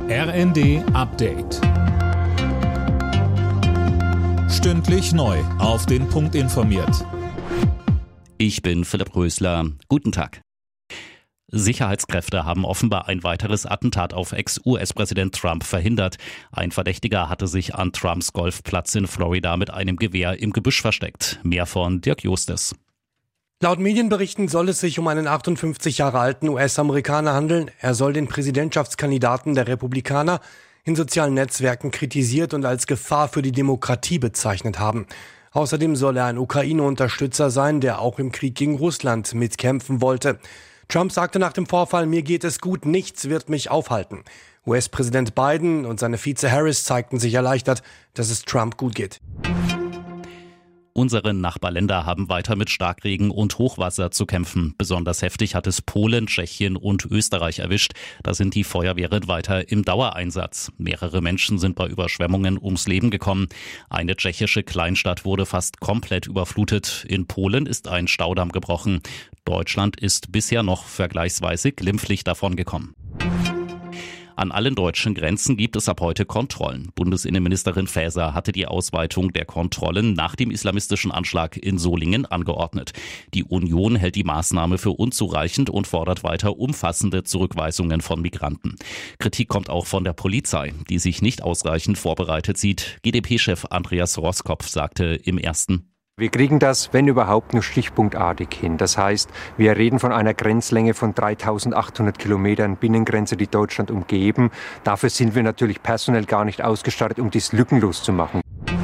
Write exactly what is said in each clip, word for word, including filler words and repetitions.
R N D Update. Stündlich neu auf den Punkt informiert. Ich bin Philipp Rösler. Guten Tag. Sicherheitskräfte haben offenbar ein weiteres Attentat auf Ex-U S-Präsident Trump verhindert. Ein Verdächtiger hatte sich an Trumps Golfplatz in Florida mit einem Gewehr im Gebüsch versteckt. Mehr von Dirk Justes. Laut Medienberichten soll es sich um einen achtundfünfzig Jahre alten U S-Amerikaner handeln. Er soll den Präsidentschaftskandidaten der Republikaner in sozialen Netzwerken kritisiert und als Gefahr für die Demokratie bezeichnet haben. Außerdem soll er ein Ukraine-Unterstützer sein, der auch im Krieg gegen Russland mitkämpfen wollte. Trump sagte nach dem Vorfall, mir geht es gut, nichts wird mich aufhalten. U S-Präsident Biden und seine Vize Harris zeigten sich erleichtert, dass es Trump gut geht. Unsere Nachbarländer haben weiter mit Starkregen und Hochwasser zu kämpfen. Besonders heftig hat es Polen, Tschechien und Österreich erwischt. Da sind die Feuerwehren weiter im Dauereinsatz. Mehrere Menschen sind bei Überschwemmungen ums Leben gekommen. Eine tschechische Kleinstadt wurde fast komplett überflutet. In Polen ist ein Staudamm gebrochen. Deutschland ist bisher noch vergleichsweise glimpflich davongekommen. An allen deutschen Grenzen gibt es ab heute Kontrollen. Bundesinnenministerin Faeser hatte die Ausweitung der Kontrollen nach dem islamistischen Anschlag in Solingen angeordnet. Die Union hält die Maßnahme für unzureichend und fordert weiter umfassende Zurückweisungen von Migranten. Kritik kommt auch von der Polizei, die sich nicht ausreichend vorbereitet sieht. G D P-Chef Andreas Roskopf sagte im Ersten: Wir kriegen das, wenn überhaupt, nur stichpunktartig hin. Das heißt, wir reden von einer Grenzlänge von dreitausendachthundert Kilometern Binnengrenze, die Deutschland umgeben. Dafür sind wir natürlich personell gar nicht ausgestattet, um dies lückenlos zu machen.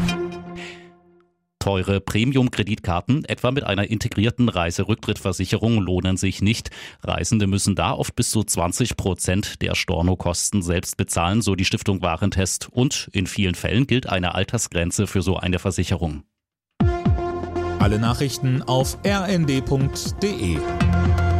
Teure Premium-Kreditkarten, etwa mit einer integrierten Reiserücktrittversicherung, lohnen sich nicht. Reisende müssen da oft bis zu zwanzig Prozent der Stornokosten selbst bezahlen, so die Stiftung Warentest. Und in vielen Fällen gilt eine Altersgrenze für so eine Versicherung. Alle Nachrichten auf r n d punkt d e.